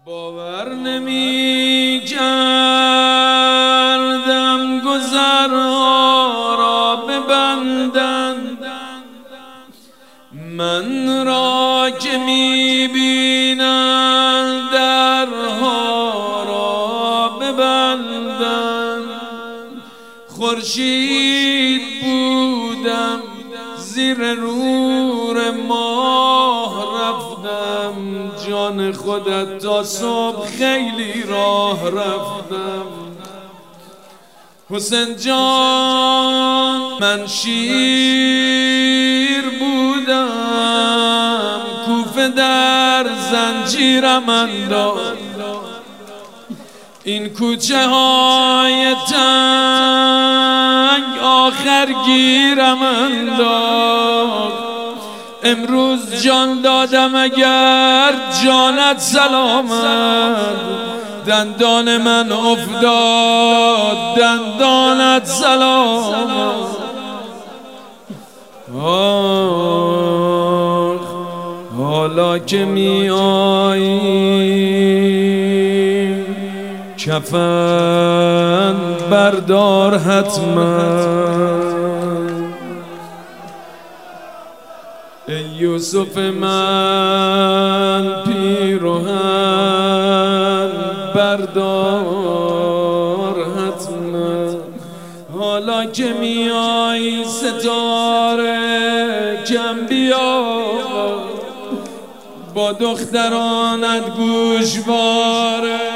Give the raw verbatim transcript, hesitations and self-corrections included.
باور نمی کردم گذرها را ببندند من را که می بینند درها را ببندند. خورشید بودم زیر نور ماه رفتم، جان خودت تا صبح خیلی راه رفتم. حسین جان من شیر بودم، کوفه در زنجیرم انداخت، این کوچه های تنگ آخر گیرم انداخت. امروز جان دادم اگر جانت سلامت، دندان من افتاد دندانت سلامت. آخ حالا که می آیی کفن بردار حتما. ای یوسف من پیراهن بردار حتما. حالا که میای ستاره کم بیا، با دخترانت گوشواره.